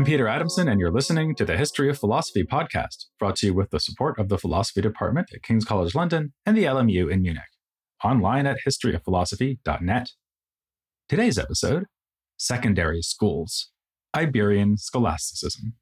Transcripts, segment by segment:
I'm Peter Adamson, and you're listening to the History of Philosophy podcast, brought to you with the support of the Philosophy Department at King's College London and the LMU in Munich. Online at historyofphilosophy.net. Today's episode, Secondary Schools, Iberian Scholasticism.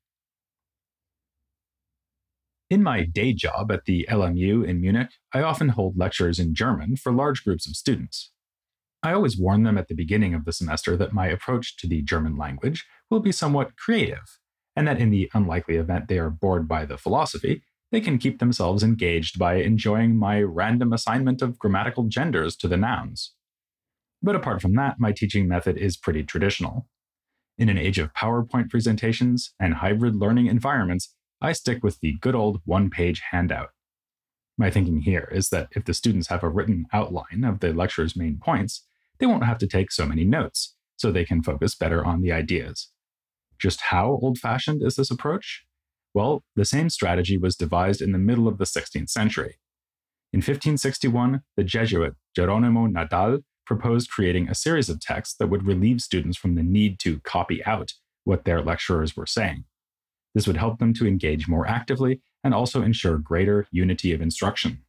In my day job at the LMU in Munich, I often hold lectures in German for large groups of students. I always warn them at the beginning of the semester that my approach to the German language will be somewhat creative, and that in the unlikely event they are bored by the philosophy, they can keep themselves engaged by enjoying my random assignment of grammatical genders to the nouns. But apart from that, my teaching method is pretty traditional. In an age of PowerPoint presentations and hybrid learning environments, I stick with the good old one-page handout. My thinking here is that if the students have a written outline of the lecture's main points, they won't have to take so many notes, so they can focus better on the ideas. Just how old-fashioned is this approach? Well, the same strategy was devised in the middle of the 16th century. In 1561, the Jesuit Geronimo Nadal proposed creating a series of texts that would relieve students from the need to copy out what their lecturers were saying. This would help them to engage more actively and also ensure greater unity of instruction.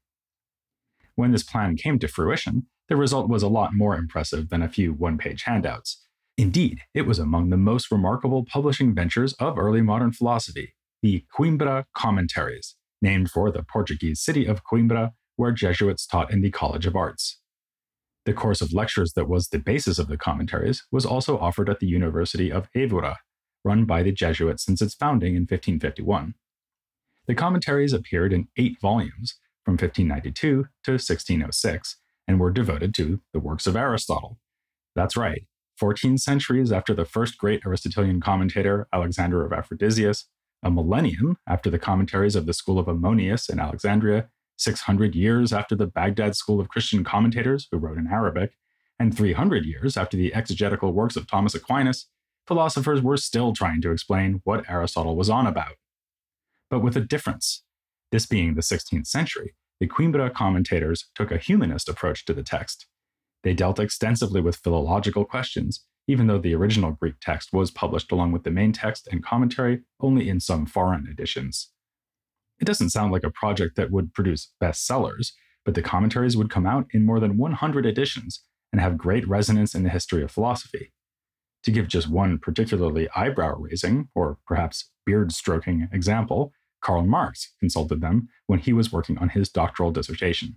When this plan came to fruition, the result was a lot more impressive than a few one-page handouts. Indeed, it was among the most remarkable publishing ventures of early modern philosophy, the Coimbra Commentaries, named for the Portuguese city of Coimbra, where Jesuits taught in the College of Arts. The course of lectures that was the basis of the commentaries was also offered at the University of Évora, run by the Jesuits since its founding in 1551. The commentaries appeared in 8 volumes from 1592 to 1606 and were devoted to the works of Aristotle. That's right, 14 centuries after the first great Aristotelian commentator, Alexander of Aphrodisias, a millennium after the commentaries of the school of Ammonius in Alexandria, 600 years after the Baghdad school of Christian commentators who wrote in Arabic, and 300 years after the exegetical works of Thomas Aquinas, philosophers were still trying to explain what Aristotle was on about. But with a difference. This being the 16th century, the Coimbra commentators took a humanist approach to the text. They dealt extensively with philological questions, even though the original Greek text was published along with the main text and commentary only in some foreign editions. It doesn't sound like a project that would produce bestsellers, but the commentaries would come out in more than 100 editions and have great resonance in the history of philosophy. To give just one particularly eyebrow-raising, or perhaps beard-stroking example, Karl Marx consulted them when he was working on his doctoral dissertation.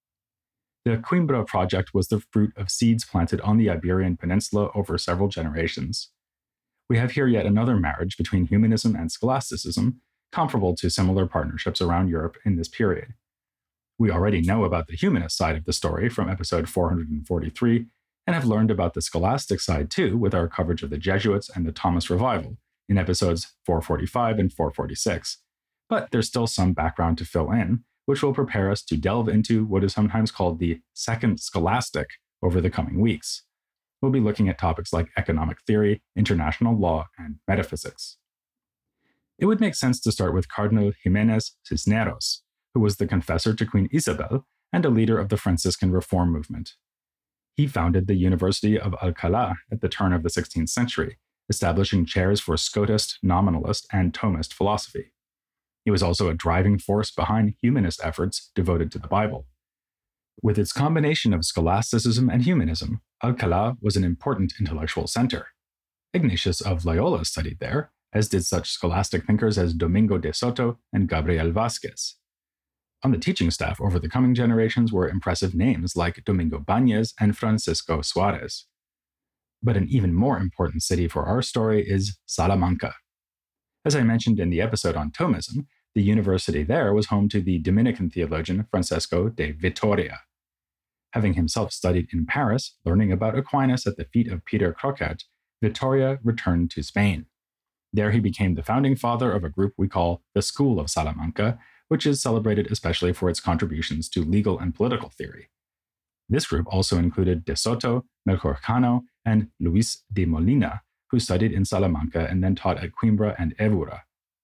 The Coimbra project was the fruit of seeds planted on the Iberian Peninsula over several generations. We have here yet another marriage between humanism and scholasticism, comparable to similar partnerships around Europe in this period. We already know about the humanist side of the story from episode 443, and have learned about the scholastic side too with our coverage of the Jesuits and the Thomas Revival in episodes 445 and 446. But there's still some background to fill in, which will prepare us to delve into what is sometimes called the Second Scholastic over the coming weeks. We'll be looking at topics like economic theory, international law, and metaphysics. It would make sense to start with Cardinal Jimenez Cisneros, who was the confessor to Queen Isabel and a leader of the Franciscan reform movement. He founded the University of Alcalá at the turn of the 16th century, establishing chairs for Scotist, Nominalist, and Thomist philosophy. He was also a driving force behind humanist efforts devoted to the Bible. With its combination of scholasticism and humanism, Alcalá was an important intellectual center. Ignatius of Loyola studied there, as did such scholastic thinkers as Domingo de Soto and Gabriel Vázquez. On the teaching staff over the coming generations were impressive names like Domingo Bañez and Francisco Suárez. But an even more important city for our story is Salamanca. As I mentioned in the episode on Thomism, the university there was home to the Dominican theologian Francesco de Vitoria. Having himself studied in Paris, learning about Aquinas at the feet of Peter Crocat, Vitoria returned to Spain. There he became the founding father of a group we call the School of Salamanca, which is celebrated especially for its contributions to legal and political theory. This group also included De Soto, Melchor Cano, and Luis de Molina, who studied in Salamanca and then taught at Coimbra and Évora.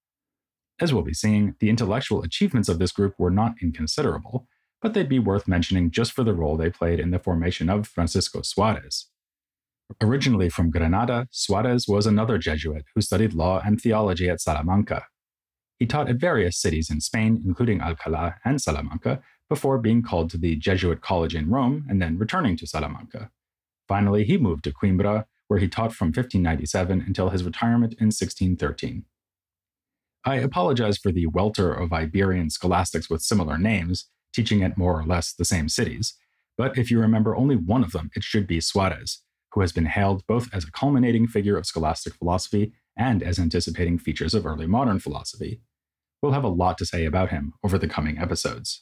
As we'll be seeing, the intellectual achievements of this group were not inconsiderable, but they'd be worth mentioning just for the role they played in the formation of Francisco Suárez. Originally from Granada, Suarez was another Jesuit who studied law and theology at Salamanca. He taught at various cities in Spain, including Alcalá and Salamanca, before being called to the Jesuit college in Rome and then returning to Salamanca. Finally, he moved to Coimbra, where he taught from 1597 until his retirement in 1613. I apologize for the welter of Iberian scholastics with similar names, teaching at more or less the same cities, but if you remember only one of them, it should be Suarez, who has been hailed both as a culminating figure of scholastic philosophy and as anticipating features of early modern philosophy. We'll have a lot to say about him over the coming episodes.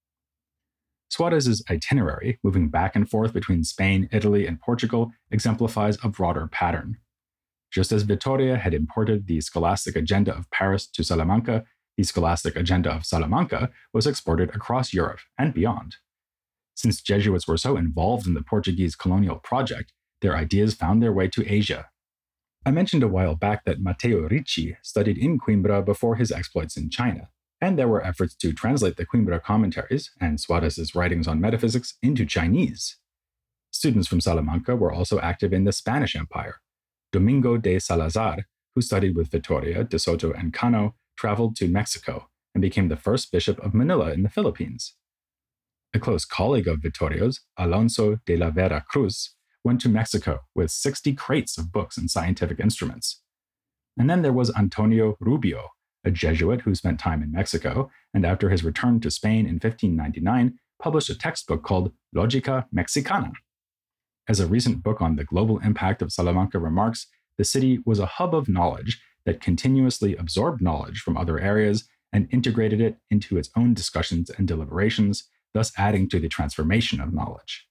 Suarez's itinerary, moving back and forth between Spain, Italy, and Portugal, exemplifies a broader pattern. Just as Vitoria had imported the scholastic agenda of Paris to Salamanca, the scholastic agenda of Salamanca was exported across Europe and beyond. Since Jesuits were so involved in the Portuguese colonial project, their ideas found their way to Asia. I mentioned a while back that Matteo Ricci studied in Coimbra before his exploits in China, and there were efforts to translate the Coimbra commentaries and Suarez's writings on metaphysics into Chinese. Students from Salamanca were also active in the Spanish Empire. Domingo de Salazar, who studied with Vitoria, de Soto, and Cano, traveled to Mexico and became the first bishop of Manila in the Philippines. A close colleague of Vitorio's, Alonso de la Vera Cruz, went to Mexico with 60 crates of books and scientific instruments. And then there was Antonio Rubio, a Jesuit who spent time in Mexico, and after his return to Spain in 1599, published a textbook called Logica Mexicana. As a recent book on the global impact of Salamanca remarks, the city was a hub of knowledge that continuously absorbed knowledge from other areas and integrated it into its own discussions and deliberations, thus adding to the transformation of knowledge.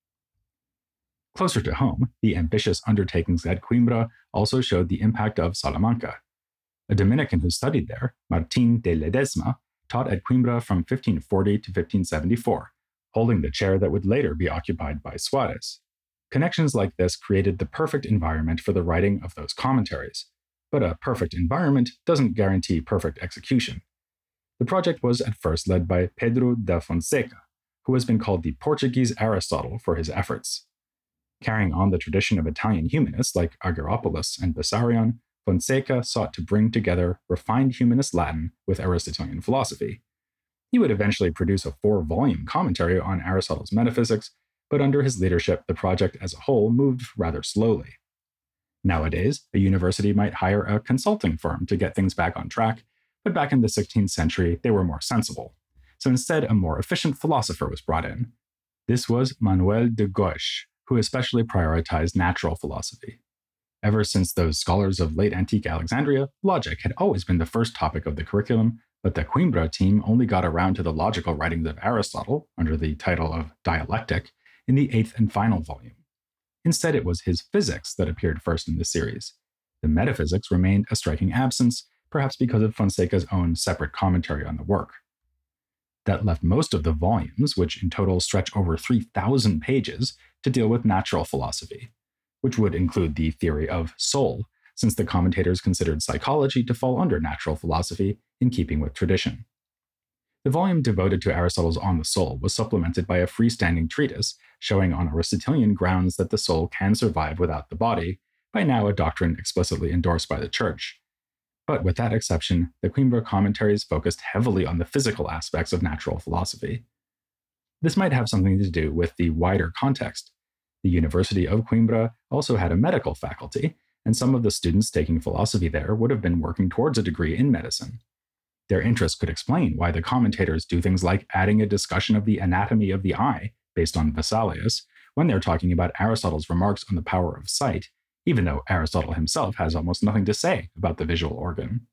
Closer to home, the ambitious undertakings at Coimbra also showed the impact of Salamanca. A Dominican who studied there, Martín de Ledesma, taught at Coimbra from 1540 to 1574, holding the chair that would later be occupied by Suarez. Connections like this created the perfect environment for the writing of those commentaries, but a perfect environment doesn't guarantee perfect execution. The project was at first led by Pedro da Fonseca, who has been called the Portuguese Aristotle for his efforts. Carrying on the tradition of Italian humanists like Argyropoulos and Bessarion, Fonseca sought to bring together refined humanist Latin with Aristotelian philosophy. He would eventually produce a 4-volume commentary on Aristotle's metaphysics, but under his leadership, the project as a whole moved rather slowly. Nowadays, a university might hire a consulting firm to get things back on track, but back in the 16th century, they were more sensible. So instead, a more efficient philosopher was brought in. This was Manuel de Goix, who especially prioritized natural philosophy. Ever since those scholars of late antique Alexandria, logic had always been the first topic of the curriculum, but the Coimbra team only got around to the logical writings of Aristotle, under the title of Dialectic, in the 8th and final volume. Instead, it was his physics that appeared first in the series. The metaphysics remained a striking absence, perhaps because of Fonseca's own separate commentary on the work. That left most of the volumes, which in total stretch over 3,000 pages, to deal with natural philosophy, which would include the theory of soul, since the commentators considered psychology to fall under natural philosophy in keeping with tradition. The volume devoted to Aristotle's On the Soul was supplemented by a freestanding treatise showing on Aristotelian grounds that the soul can survive without the body, by now a doctrine explicitly endorsed by the Church. But with that exception, the Coimbra commentaries focused heavily on the physical aspects of natural philosophy. This might have something to do with the wider context. The University of Coimbra also had a medical faculty, and some of the students taking philosophy there would have been working towards a degree in medicine. Their interest could explain why the commentators do things like adding a discussion of the anatomy of the eye, based on Vesalius, when they're talking about Aristotle's remarks on the power of sight, even though Aristotle himself has almost nothing to say about the visual organ.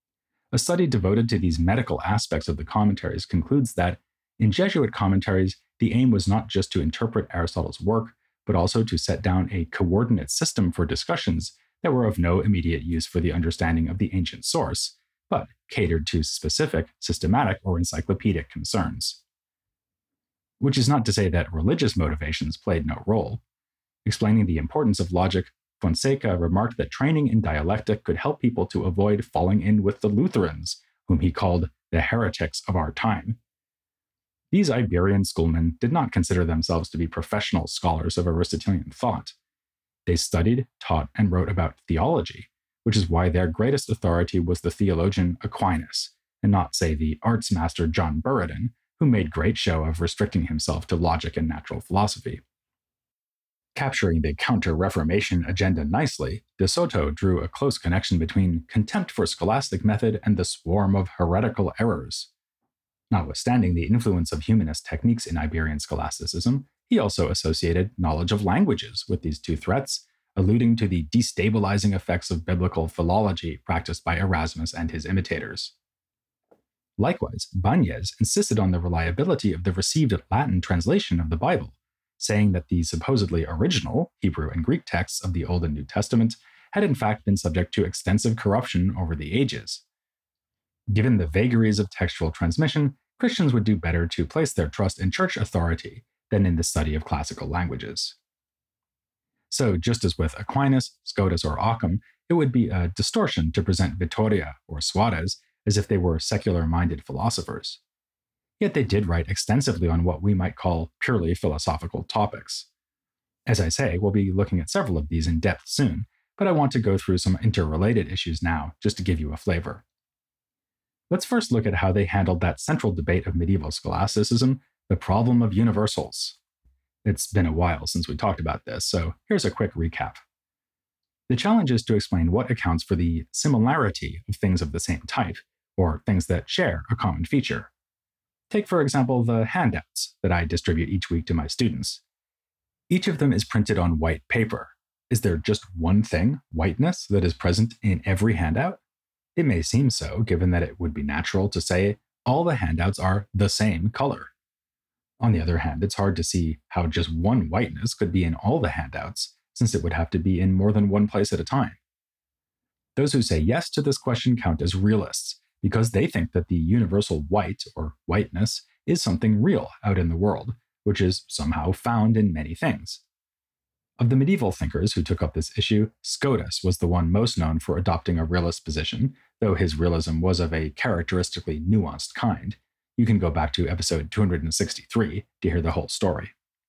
A study devoted to these medical aspects of the commentaries concludes that, in Jesuit commentaries, the aim was not just to interpret Aristotle's work, but also to set down a coordinate system for discussions that were of no immediate use for the understanding of the ancient source, but catered to specific, systematic, or encyclopedic concerns. Which is not to say that religious motivations played no role. Explaining the importance of logic, Fonseca remarked that training in dialectic could help people to avoid falling in with the Lutherans, whom he called the heretics of our time. These Iberian schoolmen did not consider themselves to be professional scholars of Aristotelian thought. They studied, taught, and wrote about theology, which is why their greatest authority was the theologian Aquinas, and not, say, the arts master John Buridan, who made great show of restricting himself to logic and natural philosophy. Capturing the Counter-Reformation agenda nicely, De Soto drew a close connection between contempt for scholastic method and the swarm of heretical errors. Notwithstanding the influence of humanist techniques in Iberian scholasticism, he also associated knowledge of languages with these two threats, alluding to the destabilizing effects of biblical philology practiced by Erasmus and his imitators. Likewise, Banez insisted on the reliability of the received Latin translation of the Bible, saying that the supposedly original Hebrew and Greek texts of the Old and New Testament had in fact been subject to extensive corruption over the ages. Given the vagaries of textual transmission, Christians would do better to place their trust in church authority than in the study of classical languages. So, just as with Aquinas, Scotus, or Occam, it would be a distortion to present Vittoria or Suarez as if they were secular-minded philosophers. Yet they did write extensively on what we might call purely philosophical topics. As I say, we'll be looking at several of these in depth soon, but I want to go through some interrelated issues now, just to give you a flavor. Let's first look at how they handled that central debate of medieval scholasticism, the problem of universals. It's been a while since we talked about this, so here's a quick recap. The challenge is to explain what accounts for the similarity of things of the same type, or things that share a common feature. Take, for example, the handouts that I distribute each week to my students. Each of them is printed on white paper. Is there just one thing, whiteness, that is present in every handout? It may seem so, given that it would be natural to say all the handouts are the same color. On the other hand, it's hard to see how just one whiteness could be in all the handouts, since it would have to be in more than one place at a time. Those who say yes to this question count as realists, because they think that the universal white, or whiteness, is something real out in the world, which is somehow found in many things. Of the medieval thinkers who took up this issue, Scotus was the one most known for adopting a realist position, though his realism was of a characteristically nuanced kind. You can go back to episode 263 to hear the whole story.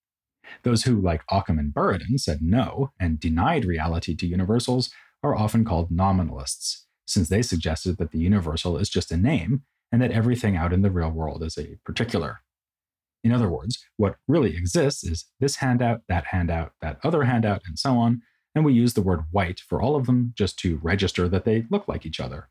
Those who, like Occam and Buridan, said no and denied reality to universals are often called nominalists, since they suggested that the universal is just a name and that everything out in the real world is a particular. In other words, what really exists is this handout, that other handout, and so on, and we use the word white for all of them just to register that they look like each other.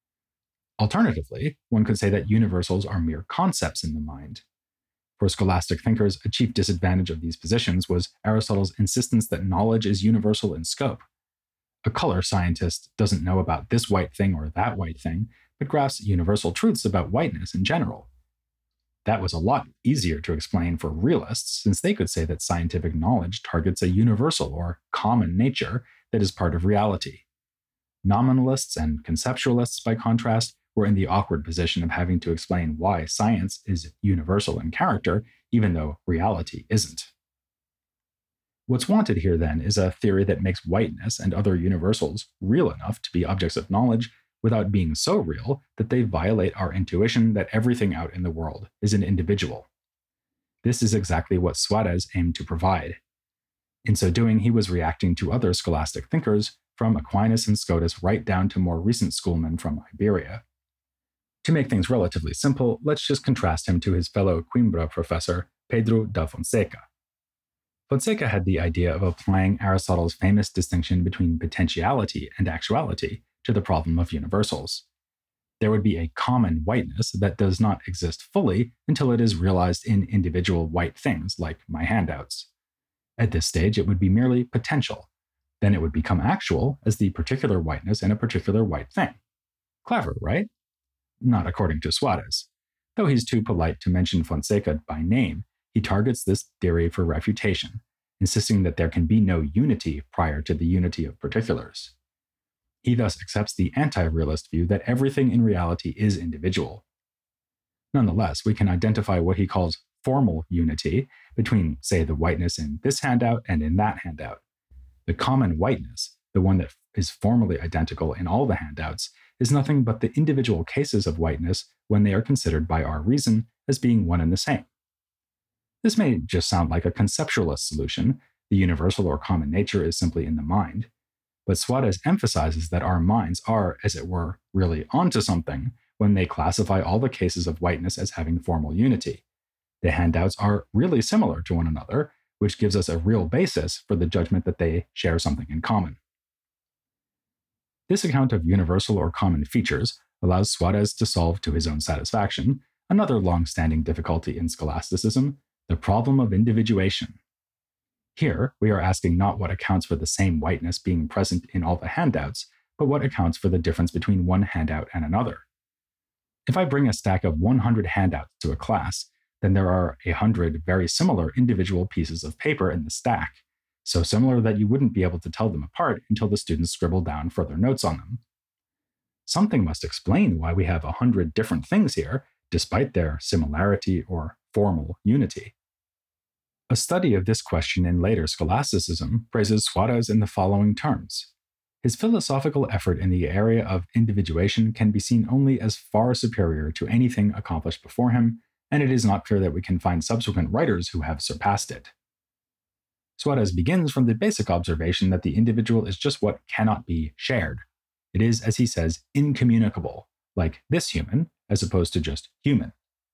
Alternatively, one could say that universals are mere concepts in the mind. For scholastic thinkers, a chief disadvantage of these positions was Aristotle's insistence that knowledge is universal in scope. A color scientist doesn't know about this white thing or that white thing, but grasps universal truths about whiteness in general. That was a lot easier to explain for realists, since they could say that scientific knowledge targets a universal or common nature that is part of reality. Nominalists and conceptualists, by contrast, were in the awkward position of having to explain why science is universal in character, even though reality isn't. What's wanted here, then, is a theory that makes whiteness and other universals real enough to be objects of knowledge without being so real that they violate our intuition that everything out in the world is an individual. This is exactly what Suarez aimed to provide. In so doing, he was reacting to other scholastic thinkers, from Aquinas and Scotus right down to more recent schoolmen from Iberia. To make things relatively simple, let's just contrast him to his fellow Coimbra professor, Pedro da Fonseca. Fonseca had the idea of applying Aristotle's famous distinction between potentiality and actuality to the problem of universals. There would be a common whiteness that does not exist fully until it is realized in individual white things, like my handouts. At this stage, it would be merely potential. Then it would become actual as the particular whiteness in a particular white thing. Clever, right? Not according to Suarez. Though he's too polite to mention Fonseca by name, he targets this theory for refutation, insisting that there can be no unity prior to the unity of particulars. He thus accepts the anti-realist view that everything in reality is individual. Nonetheless, we can identify what he calls formal unity between, say, the whiteness in this handout and in that handout. The common whiteness, the one that is formally identical in all the handouts, is nothing but the individual cases of whiteness when they are considered by our reason as being one and the same. This may just sound like a conceptualist solution, The universal or common nature is simply in the mind. But Suarez emphasizes that our minds are, as it were, really onto something when they classify all the cases of whiteness as having formal unity. The handouts are really similar to one another, which gives us a real basis for the judgment that they share something in common. This account of universal or common features allows Suarez to solve to his own satisfaction another long-standing difficulty in scholasticism, the problem of individuation. Here, we are asking not what accounts for the same whiteness being present in all the handouts, but what accounts for the difference between one handout and another. If I bring a stack of 100 handouts to a class, then there are 100 very similar individual pieces of paper in the stack, so similar that you wouldn't be able to tell them apart until the students scribble down further notes on them. Something must explain why we have 100 different things here, despite their similarity or formal unity. A study of this question in later scholasticism praises Suarez in the following terms. His philosophical effort in the area of individuation can be seen only as far superior to anything accomplished before him, and it is not clear that we can find subsequent writers who have surpassed it. Suarez begins from the basic observation that the individual is just what cannot be shared. It is, as he says, incommunicable, like this human, as opposed to just human.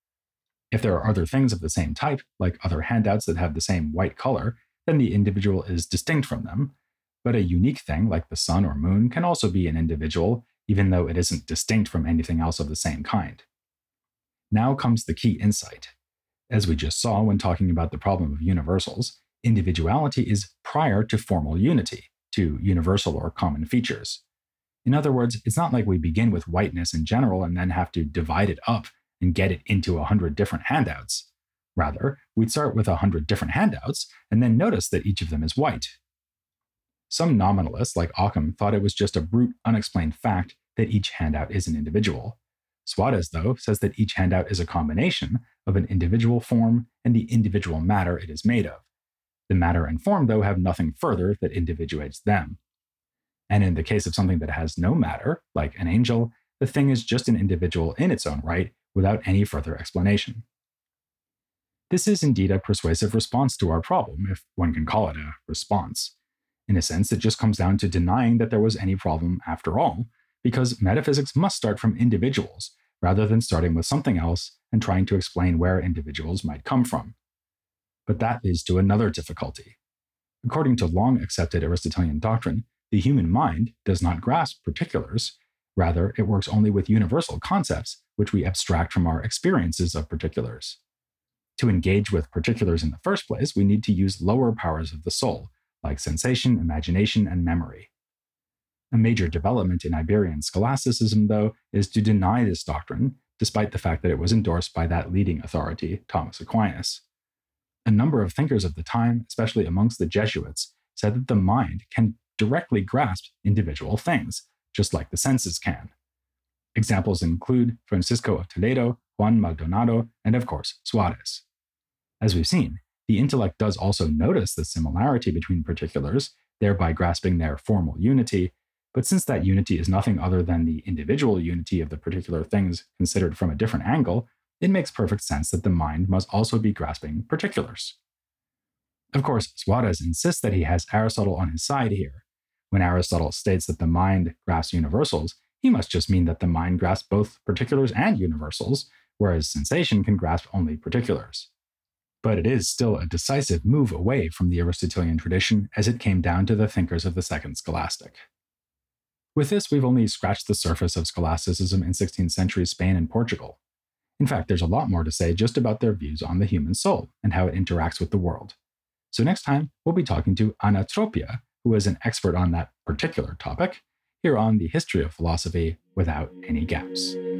If there are other things of the same type, like other handouts that have the same white color, then the individual is distinct from them. But a unique thing, like the sun or moon, can also be an individual, even though it isn't distinct from anything else of the same kind. Now comes the key insight. As we just saw when talking about the problem of universals, individuality is prior to formal unity, to universal or common features. In other words, it's not like we begin with whiteness in general and then have to divide it up and get it into 100 different handouts. Rather, we'd start with 100 different handouts and then notice that each of them is white. Some nominalists, like Occam, thought it was just a brute, unexplained fact that each handout is an individual. Suarez, though, says that each handout is a combination of an individual form and the individual matter it is made of. The matter and form, though, have nothing further that individuates them. And in the case of something that has no matter, like an angel, the thing is just an individual in its own right, without any further explanation. This is indeed a persuasive response to our problem, if one can call it a response. In a sense, it just comes down to denying that there was any problem after all, because metaphysics must start from individuals, rather than starting with something else and trying to explain where individuals might come from. But that leads to another difficulty. According to long-accepted Aristotelian doctrine, the human mind does not grasp particulars. Rather, it works only with universal concepts, which we abstract from our experiences of particulars. To engage with particulars in the first place, we need to use lower powers of the soul, like sensation, imagination, and memory. A major development in Iberian scholasticism, though, is to deny this doctrine, despite the fact that it was endorsed by that leading authority, Thomas Aquinas. A number of thinkers of the time, especially amongst the Jesuits, said that the mind can directly grasp individual things, just like the senses can. Examples include Francisco of Toledo, Juan Maldonado, and of course, Suarez. As we've seen, the intellect does also notice the similarity between particulars, thereby grasping their formal unity, but since that unity is nothing other than the individual unity of the particular things considered from a different angle, it makes perfect sense that the mind must also be grasping particulars. Of course, Suarez insists that he has Aristotle on his side here. When Aristotle states that the mind grasps universals, he must just mean that the mind grasps both particulars and universals, whereas sensation can grasp only particulars. But it is still a decisive move away from the Aristotelian tradition as it came down to the thinkers of the Second Scholastic. With this, we've only scratched the surface of scholasticism in 16th century Spain and Portugal. In fact, there's a lot more to say just about their views on the human soul and how it interacts with the world. So next time, we'll be talking to Ana Tropia, who is an expert on that particular topic, here on the History of Philosophy Without Any Gaps.